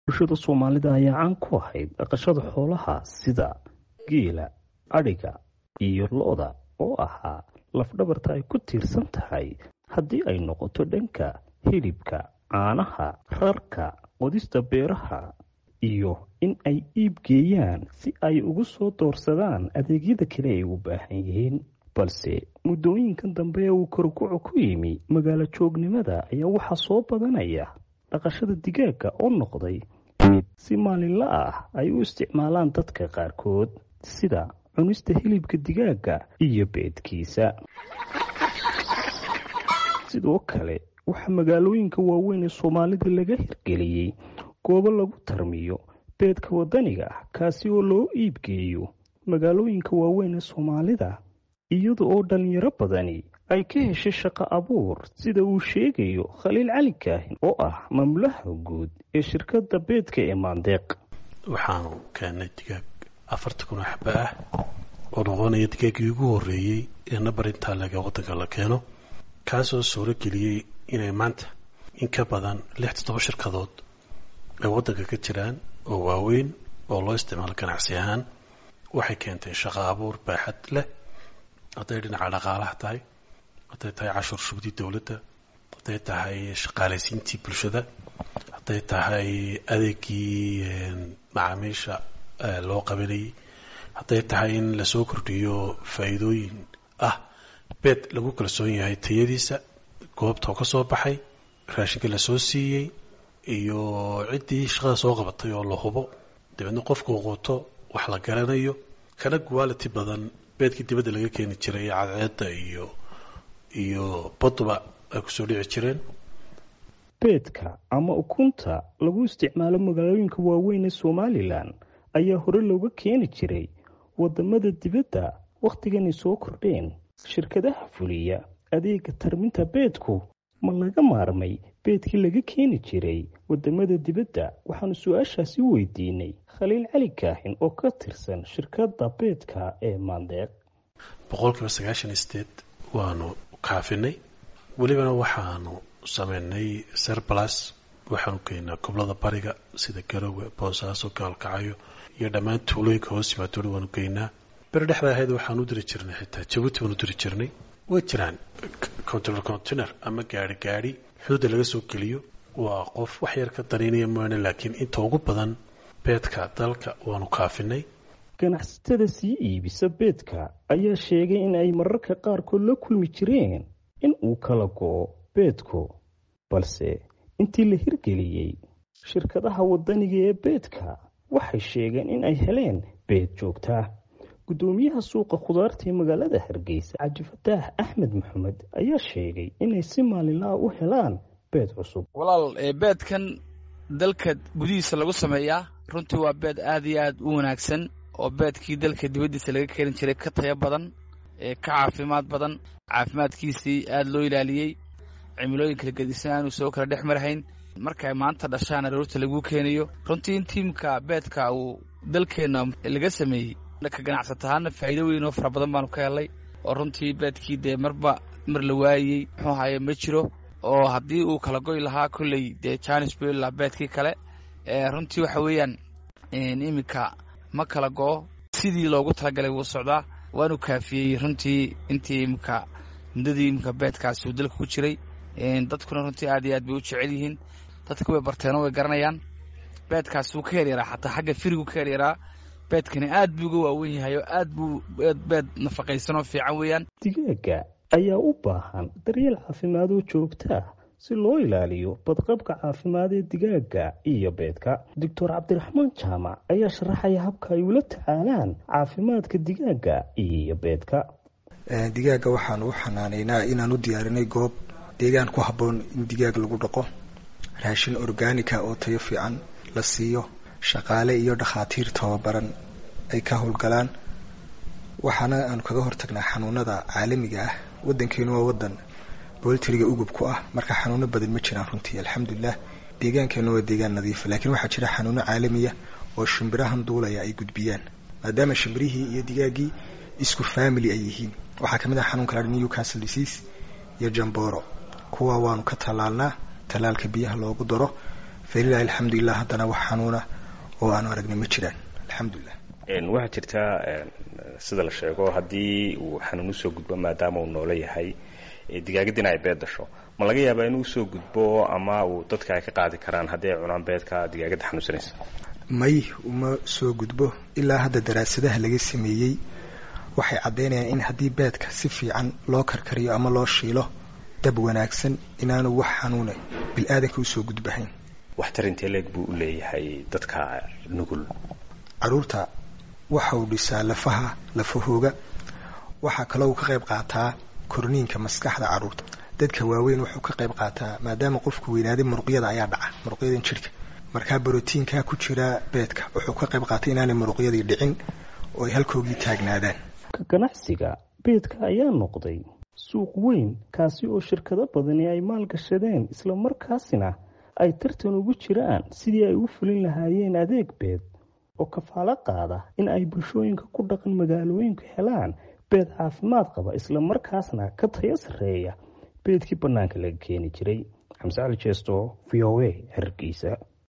bulshada Soomaalida ayaa caan ku ahayd dhaqashada xoolaha sida geela, adhiga iyo lo'da oo ahaa laf-dhabarta ay ku tiirsan tahay haddii ay noqoto dhanka hilibka, caanaha, rarka, qodista beeraha iyo in ay iib geeyaan si ay ugu soo doorsadaan adeegyada kale ay u baahan yihiin. balse muddooyinkan dambe uu korkucu ku yimi magaalo joognimada ayaa waxaa soo badanaya dhaqashada digaaga oo noqday mid si maalinle ah ay u isticmaalaan dadka qaarkood sida cunista hilibka digaaga iyo beedkiisa. sidoo kale waxaa magaalooyinka waaweyn ee Soomaalida laga hirgeliyey goobo lagu tarmiyo beedka wadaniga ah kaasi oo loo iibgeeyo magaalooyinka waaweyn ee Soomaalida iyada oo dhalinyaro badani ay ka heshay shaqo abuur sida uu sheegayo Khaliil Cali Kaahin oo ah maamulaha guud ee shirkadda beedka ee Maandeeq. waxaanu keenay digaag 40,000 xabba ah oo noqonaya digaagii ugu horreeyey ee nabarinta laga waddanka la keeno kaasoo suuro geliyey inay maanta in ka badan 6-7 shirkadood ay waddanka ka jiraan oo waaweyn oo loo isticmaalo ganacsi ahaan. waxay keentay shaqo abuur baaxad leh hadday dhinaca dhaqaalaha tahay, hadday tahay cashuur shubidii dowladda, hadday tahay shaqaalaysiintii bulshada, hadday tahay adeegii macaamiisha loo qabanayay, hadday tahay in lasoo kordhiyo faa'iidooyin ah beed lagu kalsoon yahay tayadiisa, goobtoo ka soo baxay, raashinka lasoo siiyey iyo ciddii shaqada soo qabatay oo la hubo dabeedna qofku quuto wax la garanayo kana quality badan beedkii dibadda laga keeni jiray cadceedda iyo badba ay kusoo dhici jireen. beedka ama ukunta lagu isticmaalo magaalooyinka waaweyn ee Somaliland ayaa hore looga keeni jiray wadamada dibadda. waqtigan soo kordheen shirkadaha fuliya adeega tarminta beedku ma laga maarmay beedkii laga keeni jiray wadamada dibadda? waxaanu su'aashaasi weydiinay Khaliil Cali Kaahin oo ka tirsan shirkadda beedka ee Maandeeq. 98% waanu kaafinay, welibana waxaanu sameynay surplus. waxaanu keenaa gobolada bariga sida Garowe, Boosaaso, Gaalkacyo iyo dhammaan tuulooyinka hoos yimaado waanu keenaa. beri dhexda ahayd waxaanu diri jirnay xitaa Jabuuti baanu diri jirnay. way jiraan container ama gaari xuduudda laga soo geliyo waa qof wax yar ka dareynaya maana, laakiin inta ugu badan beedka dalka waanu kaafinay. ganacsatada sii iibisa beedka ayaa sheegay in ay mararka qaarkood la kulmi jireen in uu kala go'o beedku, balse intii la hirgeliyey shirkadaha wadaniga ee beedka waxay sheegeen in ay heleen beed joogta. gudoomiyaha suuqa khudaarta ee magaalada Hargeysa Caji Fataax Axmed Maxamed ayaa sheegay inay si maalinle ah u helaan beed cusub. walaal beedkan dalka gudihiisa lagu sameeyaa runtii waa beed aad iyo aad u wanaagsan oo beedkii dalka dibaddiisa laga keenin jiray ka tayo badan, ka caafimaad badan, caafimaadkiisii aad loo ilaaliyey, cimilooyin kala gedisan aanu soo kala dhex marahayn. markay maanta dhashaan aroorta lagu keenayo runtii in tiimka beedka uu dalkeena laga sameeyey ka ganacsataana faa'iido weyn oo fara badan baanu ka helay. oo runtii beedkii dee mar la waayey muxuu ahaye ma jiro, oo haddii uu kala goy lahaa kolley dee Chinese Bella beedkii kale runtii waxa weeyaan iminka ma kala go'o, sidii loogu talagalay wuu socdaa. waanu kaafiyey runtii intii iminka muddadii iminka beedkaasi uu dalka ku jiray. dadkuna runtii aad iyo aad bay u jecel yihiin, dadka way barteenoo way garanayaan. beedkaasi wuu ka yaryaraa, xataa xagga firigu ka yaryaraa. beedkani aad buu uga waawen yahay oo aad buu beed nafaqaysan oo fiican weeyaan. digaaga ayaa u baahan daryeel caafimaad oo joogta si loo ilaaliyo badqabka caafimaad ee digaaga iyo beedka. Dr. Cabdiraxmaan Jaamac ayaa sharaxaya habka ay ula tacaalaan caafimaadka digaaga iyo beedka. digaaga waxaan u xanaaneynaa inaan u diyaarinay goob deegaan ku habboon in digaag lagu dhaqo, raashin organica oo tayo fiican la siiyo, shaqaale iyo dhakhaatiir tababaran ay ka howlgalaan. waxaana aanu kaga hortagnaa xanuunada caalamiga ah. waddankeenu waa waddan booltriga ugub ku ah, marka xanuuno badan ma jiraan runtii alxamdulilah. deegaankeenu waa deegaan nadiif, laakiin waxaa jira xanuuno caalamiya oo shimbirahan duulaya ay gudbiyaan, maadaama shimbirihii iyo digaagii isku family ay yihiin. waxaa kamid ah xanuunka la Newcastle disease iyo jamboro. kuwa waanu ka talaalnaa, talaalka biyaha loogu daro. falilahi alxamdulilah haddana wax xanuuna oo aanu aragnay ma jiraan alxamdulilah. waxaa jirta sida la sheego haddii uu xanuun usoo gudbo maadaama uu noolo yahay digaagadina ay beed dasho ma laga yaabaa inuu usoo gudbo ama uu dadka ay ka qaadi karaan haddii ay cunaan beedka digaagadda xanuunsanaysa? may uma soo gudbo. ilaa hadda daraasadaha laga sameeyey waxay caddaynayaan in haddii beedka si fiican loo karkariyo ama loo shiilo dab wanaagsan inaanu wax xanuuna bil-aadanka usoo gudbahayn. waxtar intee leeg buu u leeyahay dadka nugul? caruurta waxa uu dhisaa lafahooga. waxaa kaloo ka qayb qaataa korniinka maskaxda caruurta. dadka waaweyn wuxuu ka qayb qaataa maadaama qofku weynaaday muruqyada ayaa dhaca, muruqyadan jirka, markaa borotiinkaa ku jira beedka wuxuu ka qayb qaatay inaanay muruqyadii dhicin oo ay halkoogii taagnaadaan. ka ganacsiga beedka ayaa noqday suuq weyn kaasi oo shirkado badani ay maalgashadeen islamarkaasina ay tartan ugu jiraan sidii ay u fulin lahaayeen adeeg beed oo kafaalo qaada in ay bulshooyinka ku dhaqan magaalooyinku helaan beed caafimaad qaba islamarkaasna ka tayo sarreeya beedkii bannaanka laga keeni jiray. xamse cali jeesto, VOA, Hargeysa.